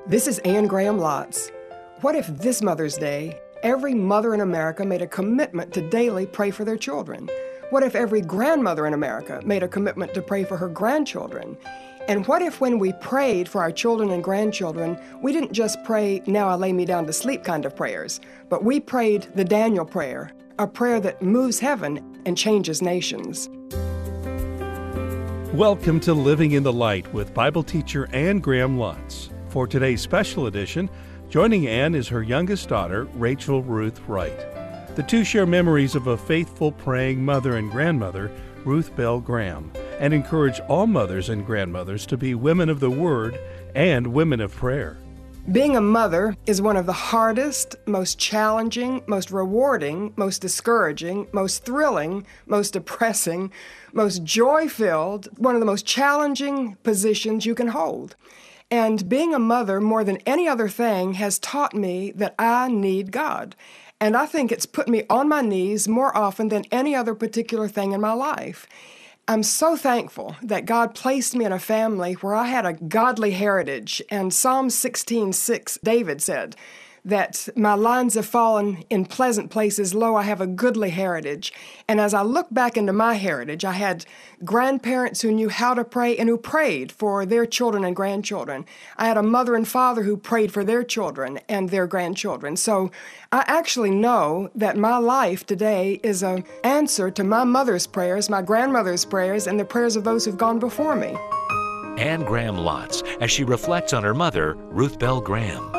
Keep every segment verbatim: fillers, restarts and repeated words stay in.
This is Anne Graham Lotz. What if this Mother's Day, every mother in America made a commitment to daily pray for their children? What if every grandmother in America made a commitment to pray for her grandchildren? And what if when we prayed for our children and grandchildren, we didn't just pray, now I lay me down to sleep kind of prayers, but we prayed the Daniel prayer, a prayer that moves heaven and changes nations. Welcome to Living in the Light with Bible teacher Anne Graham Lotz. For today's special edition, joining Anne is her youngest daughter, Rachel Ruth Wright. The two share memories of a faithful praying mother and grandmother, Ruth Bell Graham, and encourage all mothers and grandmothers to be women of the Word and women of prayer. Being a mother is one of the hardest, most challenging, most rewarding, most discouraging, most thrilling, most depressing, most joy-filled, one of the most challenging positions you can hold. And being a mother, more than any other thing, has taught me that I need God. And I think it's put me on my knees more often than any other particular thing in my life. I'm so thankful that God placed me in a family where I had a godly heritage. And Psalm sixteen six, David said that my lines have fallen in pleasant places. Lo, I have a goodly heritage. And as I look back into my heritage, I had grandparents who knew how to pray and who prayed for their children and grandchildren. I had a mother and father who prayed for their children and their grandchildren. So I actually know that my life today is an answer to my mother's prayers, my grandmother's prayers, and the prayers of those who've gone before me. Anne Graham Lotz, as she reflects on her mother, Ruth Bell Graham.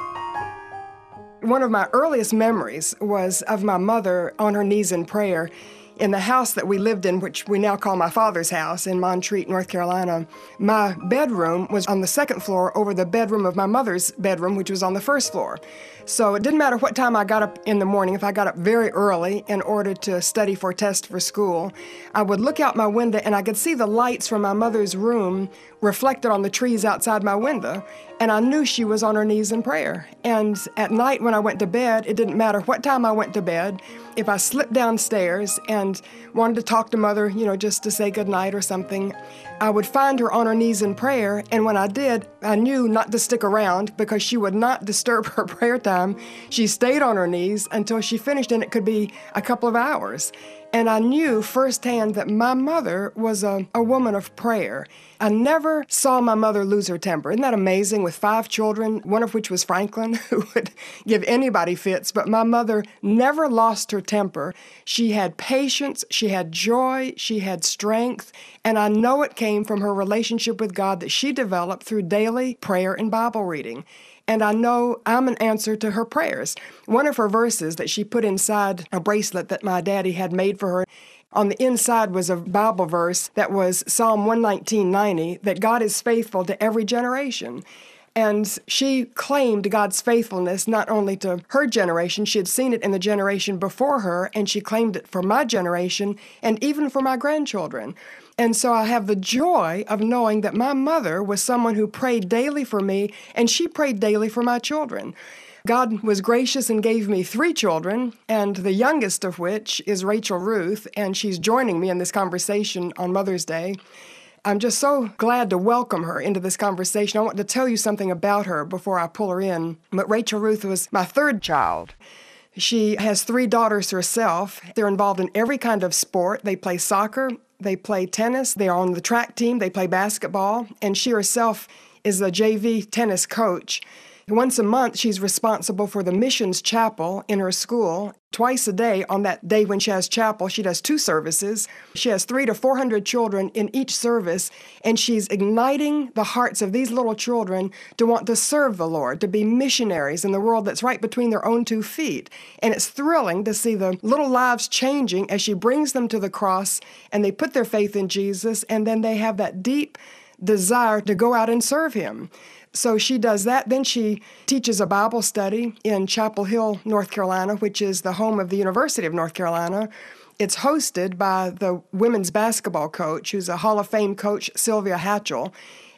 One of my earliest memories was of my mother on her knees in prayer in the house that we lived in, which we now call my father's house in Montreat, North Carolina. My bedroom was on the second floor over the bedroom of my mother's bedroom, which was on the first floor. So it didn't matter what time I got up in the morning. If I got up very early in order to study for a test for school, I would look out my window and I could see the lights from my mother's room reflected on the trees outside my window, and I knew she was on her knees in prayer. And at night when I went to bed, it didn't matter what time I went to bed. If I slipped downstairs and wanted to talk to Mother, you know, just to say goodnight or something, I would find her on her knees in prayer, and when I did, I knew not to stick around because she would not disturb her prayer time. She stayed on her knees until she finished, and it could be a couple of hours. And I knew firsthand that my mother was a, a woman of prayer. I never saw my mother lose her temper. Isn't that amazing? With five children, one of which was Franklin, who would give anybody fits, but my mother never lost her temper. She had patience, she had joy, she had strength, and I know it came from her relationship with God that she developed through daily prayer and Bible reading. And I know I'm an answer to her prayers. One of her verses that she put inside a bracelet that my daddy had made for her, on the inside was a Bible verse that was Psalm one nineteen ninety, that God is faithful to every generation. And she claimed God's faithfulness not only to her generation, she had seen it in the generation before her, and she claimed it for my generation and even for my grandchildren. And so I have the joy of knowing that my mother was someone who prayed daily for me, and she prayed daily for my children. God was gracious and gave me three children, and the youngest of which is Rachel Ruth, and she's joining me in this conversation on Mother's Day. I'm just so glad to welcome her into this conversation. I want to tell you something about her before I pull her in. But Rachel Ruth was my third child. She has three daughters herself. They're involved in every kind of sport. They play soccer, they play tennis, they're on the track team, they play basketball, and she herself is a J V tennis coach. Once a month, she's responsible for the missions chapel in her school. Twice a day, on that day when she has chapel, she does two services. She has three to four hundred children in each service, and she's igniting the hearts of these little children to want to serve the Lord, to be missionaries in the world that's right between their own two feet. And it's thrilling to see the little lives changing as she brings them to the cross, and they put their faith in Jesus, and then they have that deep desire to go out and serve Him. So she does that. Then she teaches a Bible study in Chapel Hill, North Carolina, which is the home of the University of North Carolina. It's hosted by the women's basketball coach, who's a Hall of Fame coach, Sylvia Hatchell.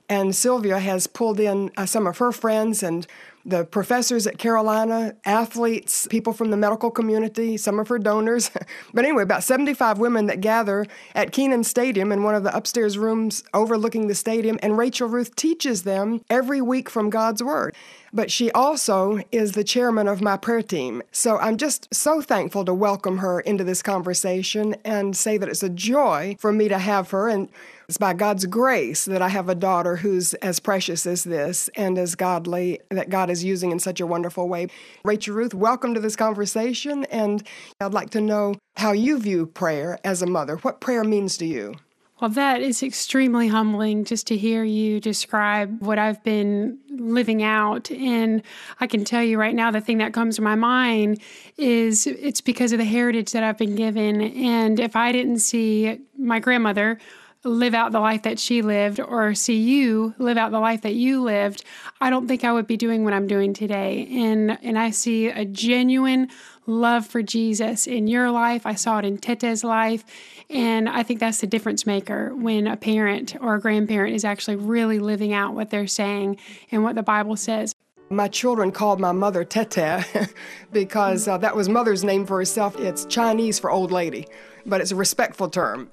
And Sylvia has pulled in uh, some of her friends and the professors at Carolina, athletes, people from the medical community, some of her donors. But anyway, about seventy-five women that gather at Kenan Stadium in one of the upstairs rooms overlooking the stadium, and Rachel Ruth teaches them every week from God's Word. But she also is the chairman of my prayer team. So I'm just so thankful to welcome her into this conversation and say that it's a joy for me to have her. And it's by God's grace that I have a daughter who's as precious as this and as godly, that God is using in such a wonderful way. Rachel Ruth, welcome to this conversation. And I'd like to know how you view prayer as a mother. What prayer means to you? Well, that is extremely humbling just to hear you describe what I've been living out. And I can tell you right now, the thing that comes to my mind is it's because of the heritage that I've been given. And if I didn't see my grandmother live out the life that she lived or see you live out the life that you lived, I don't think I would be doing what I'm doing today. And and I see a genuine love for Jesus in your life. I saw it in Tete's life. And I think that's the difference maker when a parent or a grandparent is actually really living out what they're saying and what the Bible says. My children called my mother Tete because uh, that was mother's name for herself. It's Chinese for old lady, but it's a respectful term.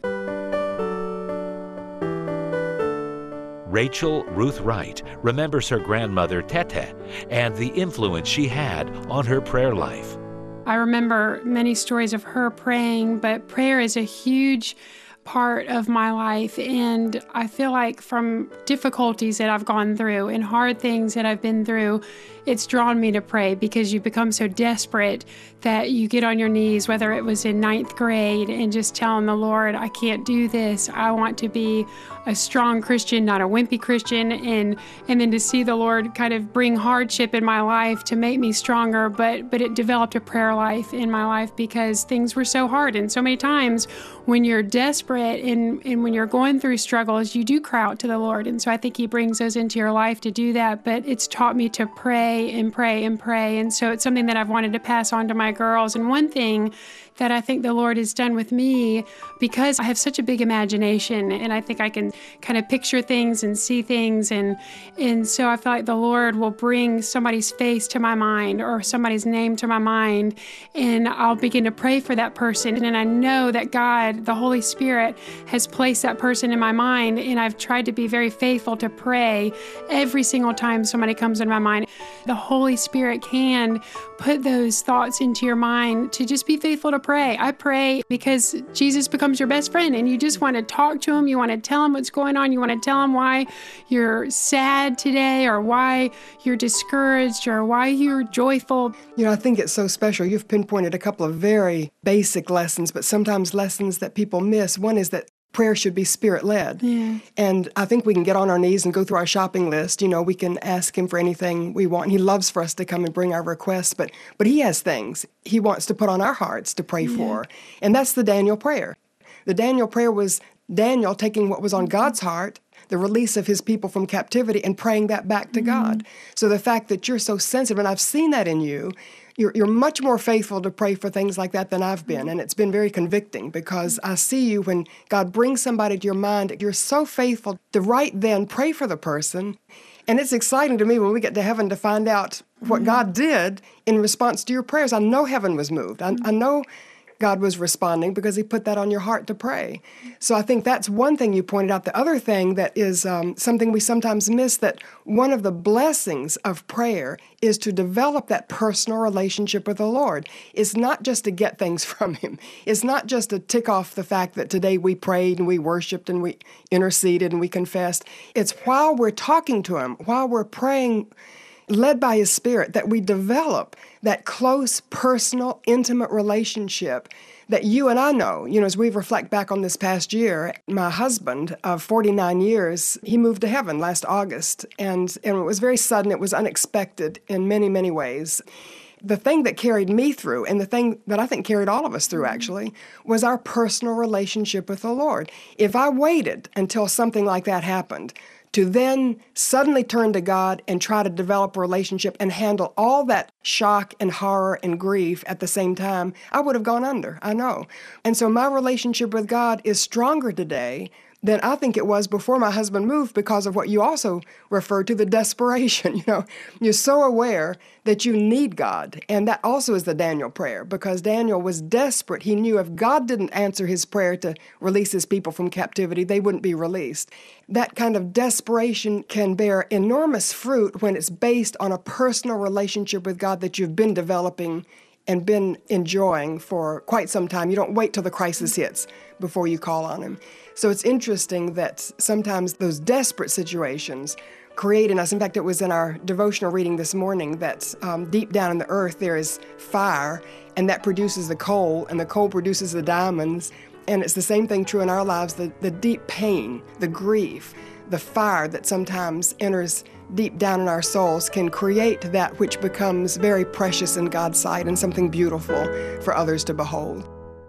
Rachel Ruth Wright remembers her grandmother Tete and the influence she had on her prayer life. I remember many stories of her praying, but prayer is a huge part of my life. And I feel like from difficulties that I've gone through and hard things that I've been through, it's drawn me to pray because you become so desperate that you get on your knees, whether it was in ninth grade, and just telling the Lord, I can't do this. I want to be a strong Christian, not a wimpy Christian. And and then to see the Lord kind of bring hardship in my life to make me stronger. But but it developed a prayer life in my life because things were so hard. And so many times when you're desperate and, and when you're going through struggles, you do cry out to the Lord. And so I think He brings those into your life to do that. But it's taught me to pray and pray and pray. And so it's something that I've wanted to pass on to my girls. And one thing that I think the Lord has done with me, because I have such a big imagination and I think I can kind of picture things and see things. And, and so I feel like the Lord will bring somebody's face to my mind or somebody's name to my mind, and I'll begin to pray for that person. And I know that God, the Holy Spirit, has placed that person in my mind, and I've tried to be very faithful to pray every single time somebody comes in my mind. The Holy Spirit can put those thoughts into your mind to just be faithful to pray. I pray because Jesus becomes your best friend, and you just want to talk to Him. You want to tell Him what's going on. You want to tell Him why you're sad today, or why you're discouraged, or why you're joyful. You know, I think it's so special. You've pinpointed a couple of very basic lessons, but sometimes lessons that people miss. One is that prayer should be Spirit-led. Yeah. And I think we can get on our knees and go through our shopping list. You know, we can ask Him for anything we want. And He loves for us to come and bring our requests, but but He has things He wants to put on our hearts to pray yeah. for. And that's the Daniel prayer. The Daniel prayer was Daniel taking what was on God's heart, the release of his people from captivity, and praying that back to mm-hmm. God. So the fact that you're so sensitive, and I've seen that in you, You're, you're much more faithful to pray for things like that than I've been. And it's been very convicting because I see you when God brings somebody to your mind, you're so faithful to right then pray for the person. And it's exciting to me when we get to heaven to find out what mm-hmm. God did in response to your prayers. I know heaven was moved. I, I know God was responding because He put that on your heart to pray. So I think that's one thing you pointed out. The other thing that is um, something we sometimes miss, that one of the blessings of prayer is to develop that personal relationship with the Lord. It's not just to get things from Him. It's not just to tick off the fact that today we prayed and we worshiped and we interceded and we confessed. It's while we're talking to Him, while we're praying, led by His Spirit, that we develop that close, personal, intimate relationship that you and I know. You know, as we reflect back on this past year, my husband of forty-nine years, he moved to heaven last August, and, and it was very sudden. It was unexpected in many, many ways. The thing that carried me through, and the thing that I think carried all of us through, actually, was our personal relationship with the Lord. If I waited until something like that happened, to then suddenly turn to God and try to develop a relationship and handle all that shock and horror and grief at the same time, I would have gone under, I know. And so my relationship with God is stronger today than I think it was before my husband moved, because of what you also referred to, the desperation. You know, you're so aware that you need God. And that also is the Daniel prayer, because Daniel was desperate. He knew if God didn't answer his prayer to release his people from captivity, they wouldn't be released. That kind of desperation can bear enormous fruit when it's based on a personal relationship with God that you've been developing and been enjoying for quite some time. You don't wait till the crisis hits before you call on him. So it's interesting that sometimes those desperate situations create in us, in fact, it was in our devotional reading this morning, that um, deep down in the earth there is fire, and that produces the coal, and the coal produces the diamonds. And it's the same thing true in our lives, the, the deep pain, the grief, the fire that sometimes enters deep down in our souls can create that which becomes very precious in God's sight and something beautiful for others to behold.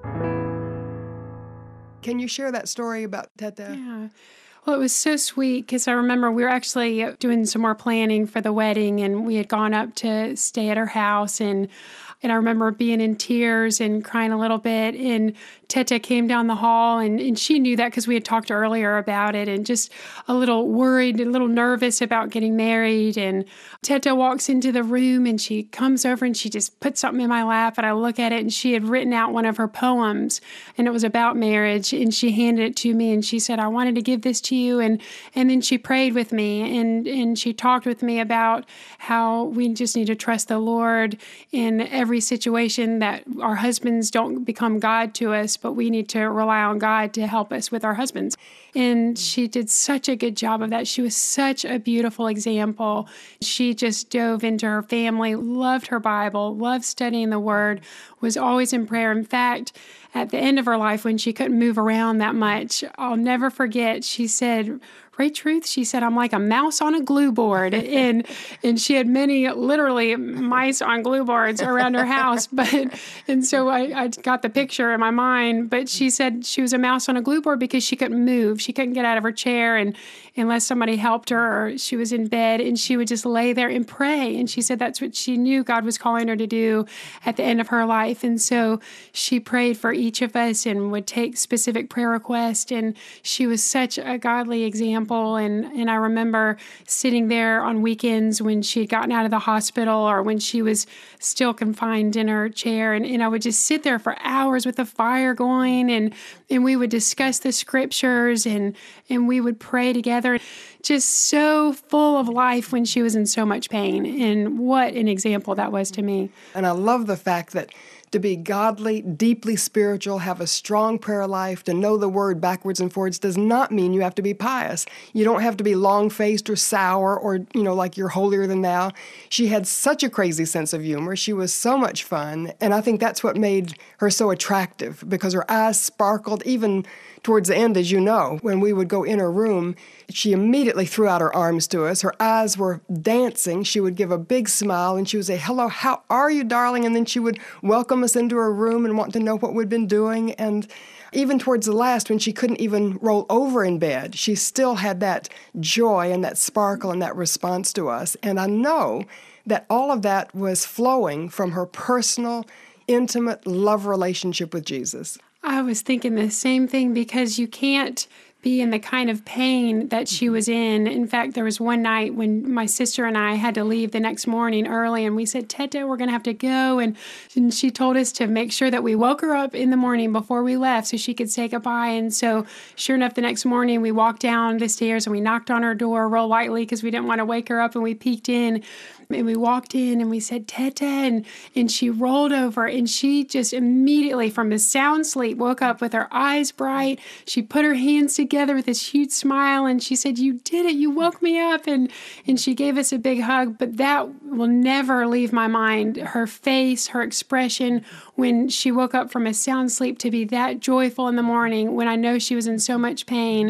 Can you share that story about Tete? Yeah. Well, it was so sweet because I remember we were actually doing some more planning for the wedding, and we had gone up to stay at her house, and And I remember being in tears and crying a little bit. And Tete came down the hall, and, and she knew that because we had talked earlier about it, and just a little worried, a little nervous about getting married. And Tete walks into the room, and she comes over and she just puts something in my lap, and I look at it, and she had written out one of her poems, and it was about marriage. And she handed it to me, and she said, "I wanted to give this to you." And and then she prayed with me, and, and she talked with me about how we just need to trust the Lord in every situation, that our husbands don't become God to us, but we need to rely on God to help us with our husbands. And she did such a good job of that. She was such a beautiful example. She just dove into her family, loved her Bible, loved studying the Word, was always in prayer. In fact, at the end of her life, when she couldn't move around that much, I'll never forget, she said, "Ray Truth," she said, "I'm like a mouse on a glue board." And and she had many, literally, mice on glue boards around her house. But and so I, I got the picture in my mind. But she said she was a mouse on a glue board because she couldn't move. She couldn't get out of her chair, and unless somebody helped her, or she was in bed, and she would just lay there and pray. And she said that's what she knew God was calling her to do at the end of her life. And so she prayed for each of us and would take specific prayer requests. And she was such a godly example. And, and I remember sitting there on weekends when she had gotten out of the hospital, or when she was still confined in her chair. And, and I would just sit there for hours with the fire going, and, and we would discuss the scriptures, and, and we would pray together. Just so full of life when she was in so much pain. And what an example that was to me. And I love the fact that to be godly, deeply spiritual, have a strong prayer life, to know the Word backwards and forwards does not mean you have to be pious. You don't have to be long-faced or sour, or, you know, like you're holier than thou. She had such a crazy sense of humor. She was so much fun. And I think that's what made her so attractive, because her eyes sparkled even towards the end, as you know. When we would go in her room, she immediately threw out her arms to us. Her eyes were dancing. She would give a big smile, and she would say, "Hello, how are you, darling?" And then she would welcome us into her room and want to know what we'd been doing. And even towards the last, when she couldn't even roll over in bed, she still had that joy and that sparkle and that response to us. And I know that all of that was flowing from her personal, intimate love relationship with Jesus. I was thinking the same thing, because you can't be in the kind of pain that she was in. In fact, there was one night when my sister and I had to leave the next morning early, and we said, "Tete, we're going to have to go." And, and she told us to make sure that we woke her up in the morning before we left so she could say goodbye. And so sure enough, the next morning we walked down the stairs and we knocked on her door real lightly because we didn't want to wake her up, and we peeked in. And we walked in and we said, "Tete," and, and she rolled over, and she just immediately from a sound sleep woke up with her eyes bright. She put her hands together with this huge smile, and she said, "You did it. You woke me up." And, and she gave us a big hug. But that will never leave my mind. Her face, her expression when she woke up from a sound sleep, to be that joyful in the morning when I know she was in so much pain.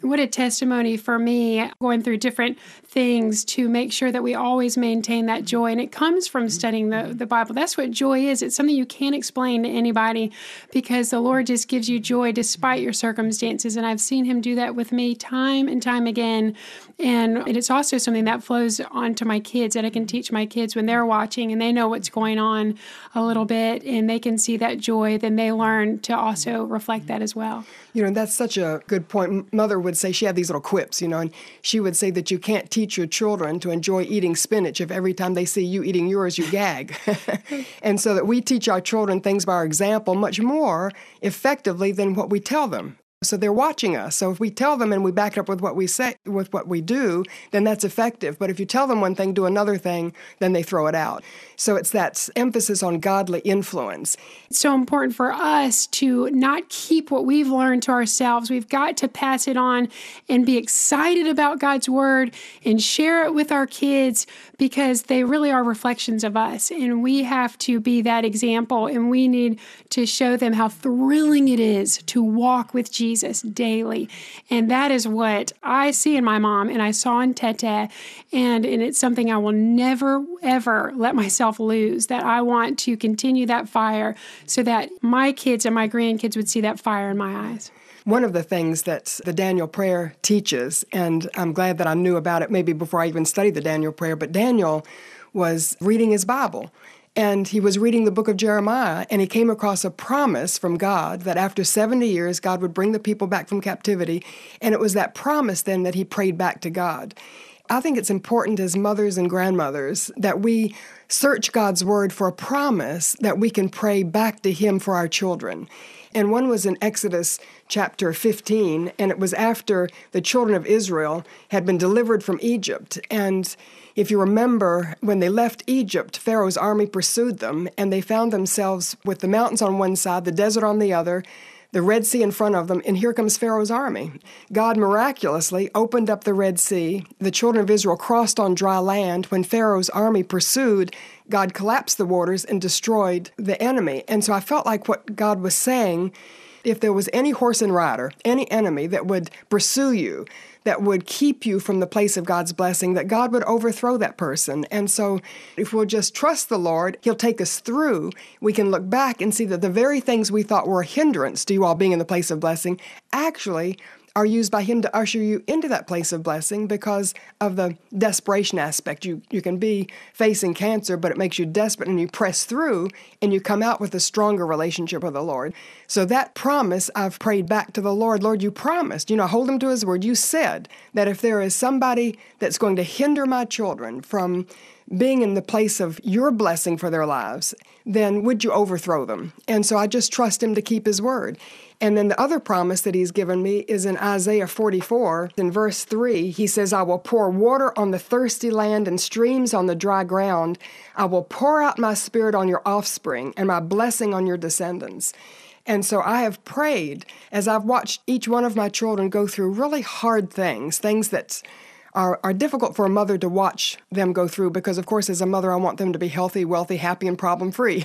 what a testimony for me going through different things to make sure that we always maintain that joy. And it comes from studying the, the Bible. That's what joy is. It's something you can't explain to anybody because the Lord just gives you joy despite your circumstances. And I've seen him do that with me time and time again. And it's also something that flows onto my kids that I can teach my kids when they're watching and they know what's going on a little bit and they can see that joy, then they learn to also reflect that as well. You know, that's such a good point. Mother would say, she had these little quips, you know, and she would say that you can't teach your children to enjoy eating spinach if every time they see you eating yours, you gag. And so that we teach our children things by our example much more effectively than what we tell them. So they're watching us. So if we tell them and we back it up with what we say, with what we do, then that's effective. But if you tell them one thing, do another thing, then they throw it out. So it's that emphasis on godly influence. It's so important for us to not keep what we've learned to ourselves. We've got to pass it on and be excited about God's word and share it with our kids because they really are reflections of us. And we have to be that example. And we need to show them how thrilling it is to walk with Jesus. Jesus daily. And that is what I see in my mom and I saw in Tete. And, and it's something I will never, ever let myself lose, that I want to continue that fire so that my kids and my grandkids would see that fire in my eyes. One of the things that the Daniel prayer teaches, and I'm glad that I knew about it maybe before I even studied the Daniel prayer, but Daniel was reading his Bible. And he was reading the book of Jeremiah, and he came across a promise from God that after seventy years, God would bring the people back from captivity. And it was that promise then that he prayed back to God. I think it's important as mothers and grandmothers that we search God's word for a promise that we can pray back to him for our children. And one was in Exodus chapter fifteen, and it was after the children of Israel had been delivered from Egypt. And if you remember, when they left Egypt, Pharaoh's army pursued them, and they found themselves with the mountains on one side, the desert on the other, the Red Sea in front of them, and here comes Pharaoh's army. God miraculously opened up the Red Sea. The children of Israel crossed on dry land. When Pharaoh's army pursued, God collapsed the waters and destroyed the enemy. And so I felt like what God was saying, if there was any horse and rider, any enemy that would pursue you, that would keep you from the place of God's blessing, that God would overthrow that person. And so if we'll just trust the Lord, he'll take us through. We can look back and see that the very things we thought were a hindrance to you all being in the place of blessing actually are used by him to usher you into that place of blessing because of the desperation aspect. You you can be facing cancer, but it makes you desperate and you press through and you come out with a stronger relationship with the Lord. So that promise I've prayed back to the Lord. Lord, you promised, you know, hold him to his word. You said that if there is somebody that's going to hinder my children from being in the place of your blessing for their lives, then would you overthrow them? And so I just trust him to keep his word. And then the other promise that he's given me is in Isaiah forty-four, in verse three, he says, I will pour water on the thirsty land and streams on the dry ground. I will pour out my spirit on your offspring and my blessing on your descendants. And so I have prayed as I've watched each one of my children go through really hard things, things that Are, are difficult for a mother to watch them go through because, of course, as a mother, I want them to be healthy, wealthy, happy, and problem-free.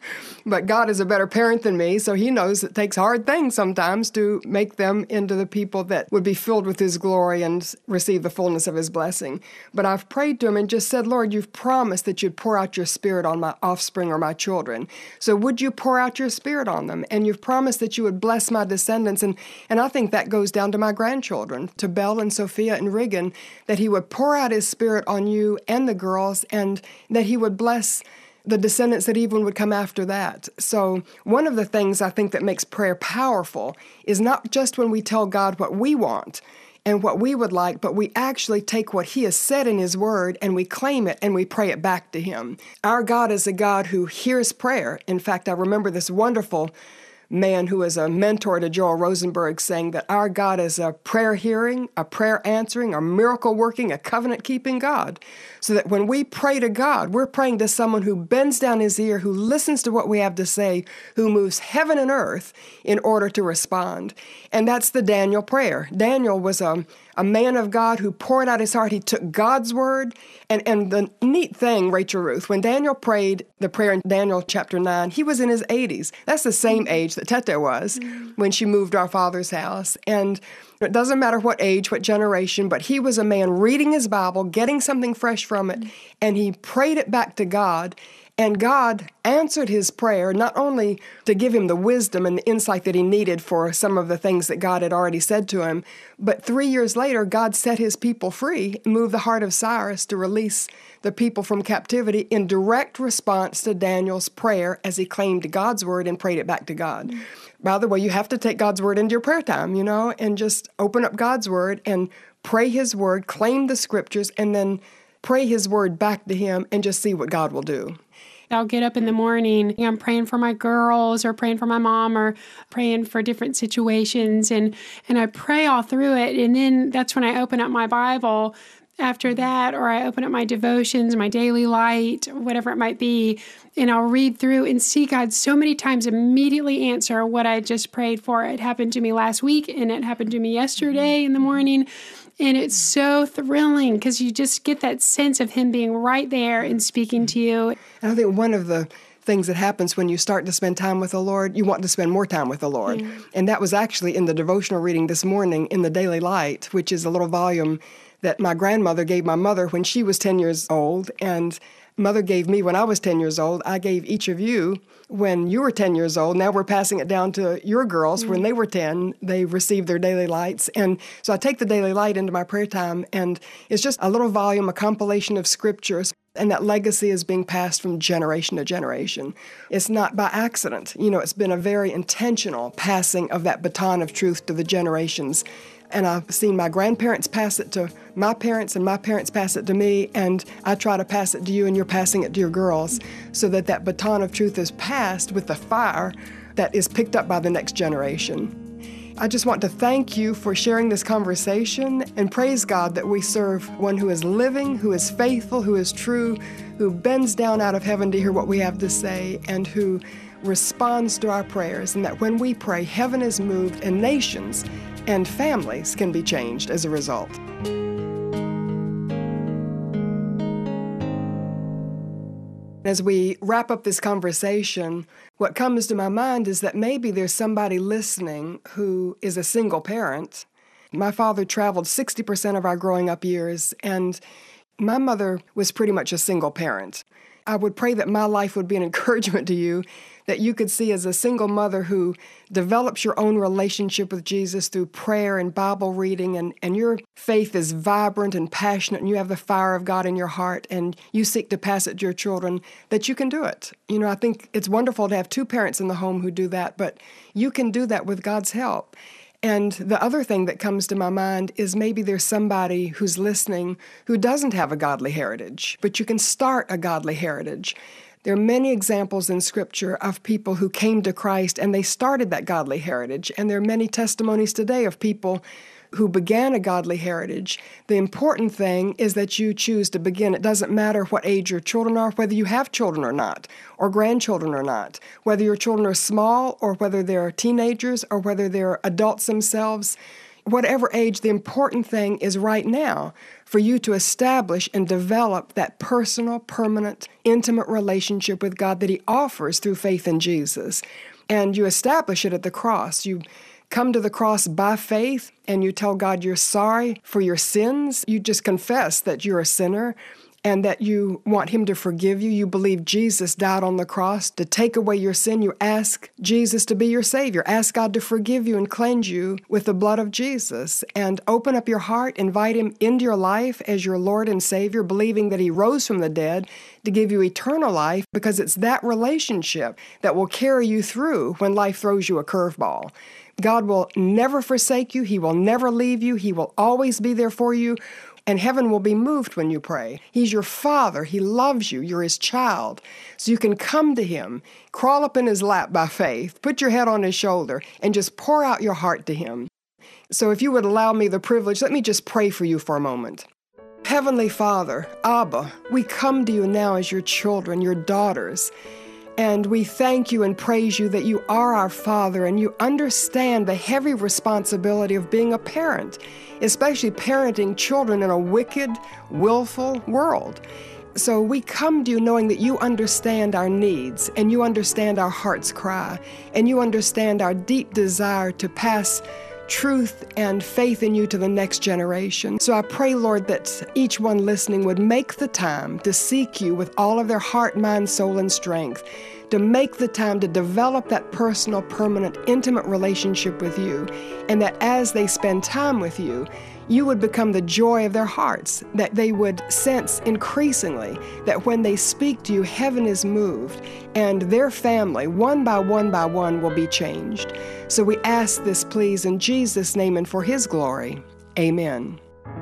But God is a better parent than me, so he knows it takes hard things sometimes to make them into the people that would be filled with his glory and receive the fullness of his blessing. But I've prayed to him and just said, Lord, you've promised that you'd pour out your spirit on my offspring or my children. So would you pour out your spirit on them? And you've promised that you would bless my descendants. And, and I think that goes down to my grandchildren, to Belle and Sophia and Regan, that he would pour out his spirit on you and the girls, and that he would bless the descendants that even would come after that. So one of the things I think that makes prayer powerful is not just when we tell God what we want and what we would like, but we actually take what he has said in his word and we claim it and we pray it back to him. Our God is a God who hears prayer. In fact, I remember this wonderful man who is a mentor to Joel Rosenberg saying that our God is a prayer hearing, a prayer answering, a miracle working, a covenant keeping God. So that when we pray to God, we're praying to someone who bends down his ear, who listens to what we have to say, who moves heaven and earth in order to respond. And that's the Daniel prayer. Daniel was a, a man of God who poured out his heart. He took God's word. And, and the neat thing, Rachel Ruth, when Daniel prayed the prayer in Daniel chapter nine, he was in his eighties. That's the same age that Tete was when she moved to our father's house. And it doesn't matter what age, what generation, but he was a man reading his Bible, getting something fresh from it, and he prayed it back to God. And God answered his prayer, not only to give him the wisdom and the insight that he needed for some of the things that God had already said to him, but three years later, God set his people free, moved the heart of Cyrus to release the people from captivity in direct response to Daniel's prayer as he claimed God's word and prayed it back to God. Mm-hmm. By the way, you have to take God's word into your prayer time, you know, and just open up God's word and pray his word, claim the scriptures, and then pray his word back to him and just see what God will do. I'll get up in the morning, I'm praying for my girls or praying for my mom or praying for different situations, and, and I pray all through it. And then that's when I open up my Bible after that, or I open up my devotions, my daily light, whatever it might be, and I'll read through and see God so many times immediately answer what I just prayed for. It happened to me last week, and it happened to me yesterday in the morning. And it's so thrilling because you just get that sense of him being right there and speaking to you. And I think one of the things that happens when you start to spend time with the Lord, you want to spend more time with the Lord. Yeah. And that was actually in the devotional reading this morning in the Daily Light, which is a little volume that my grandmother gave my mother when she was ten years old, and Mother gave me when I was ten years old. I gave each of you when you were ten years old. Now we're passing it down to your girls. Mm-hmm. When they were ten, they received their daily lights. And so I take the daily light into my prayer time, and it's just a little volume, a compilation of scriptures. And that legacy is being passed from generation to generation. It's not by accident. You know, it's been a very intentional passing of that baton of truth to the generations. And I've seen my grandparents pass it to my parents, and my parents pass it to me, and I try to pass it to you, and you're passing it to your girls, so that that baton of truth is passed with the fire that is picked up by the next generation. I just want to thank you for sharing this conversation, and praise God that we serve one who is living, who is faithful, who is true, who bends down out of heaven to hear what we have to say, and who responds to our prayers, and that when we pray, heaven is moved, and nations and families can be changed as a result. As we wrap up this conversation, what comes to my mind is that maybe there's somebody listening who is a single parent. My father traveled sixty percent of our growing up years, and my mother was pretty much a single parent. I would pray that my life would be an encouragement to you, that you could see as a single mother who develops your own relationship with Jesus through prayer and Bible reading, and, and your faith is vibrant and passionate, and you have the fire of God in your heart, and you seek to pass it to your children, that you can do it. You know, I think it's wonderful to have two parents in the home who do that, but you can do that with God's help. And the other thing that comes to my mind is maybe there's somebody who's listening who doesn't have a godly heritage, but you can start a godly heritage. There are many examples in Scripture of people who came to Christ and they started that godly heritage, and there are many testimonies today of people who began a godly heritage. The important thing is that you choose to begin. It doesn't matter what age your children are, whether you have children or not, or grandchildren or not, whether your children are small or whether they're teenagers or whether they're adults themselves. Whatever age, the important thing is right now for you to establish and develop that personal, permanent, intimate relationship with God that He offers through faith in Jesus. And you establish it at the cross. You come to the cross by faith, and you tell God you're sorry for your sins. You just confess that you're a sinner and that you want Him to forgive you. You believe Jesus died on the cross to take away your sin. You ask Jesus to be your Savior. Ask God to forgive you and cleanse you with the blood of Jesus. And open up your heart, invite Him into your life as your Lord and Savior, believing that He rose from the dead to give you eternal life, because it's that relationship that will carry you through when life throws you a curveball. God will never forsake you. He will never leave you. He will always be there for you. And heaven will be moved when you pray. He's your Father. He loves you. You're His child. So you can come to Him, crawl up in His lap by faith, put your head on His shoulder, and just pour out your heart to Him. So if you would allow me the privilege, let me just pray for you for a moment. Heavenly Father, Abba, we come to you now as your children, your daughters. And we thank you and praise you that you are our Father and you understand the heavy responsibility of being a parent, especially parenting children in a wicked, willful world. So we come to you knowing that you understand our needs and you understand our heart's cry and you understand our deep desire to pass truth and faith in you to the next generation. So I pray, Lord, that each one listening would make the time to seek you with all of their heart, mind, soul, and strength, to make the time to develop that personal, permanent, intimate relationship with you, and that as they spend time with you, you would become the joy of their hearts, that they would sense increasingly that when they speak to you, heaven is moved, and their family, one by one by one, will be changed. So we ask this, please, in Jesus' name and for his glory. Amen.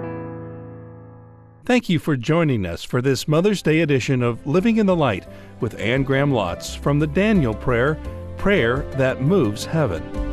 Thank you for joining us for this Mother's Day edition of Living in the Light with Anne Graham Lotz from the Daniel Prayer, Prayer That Moves Heaven.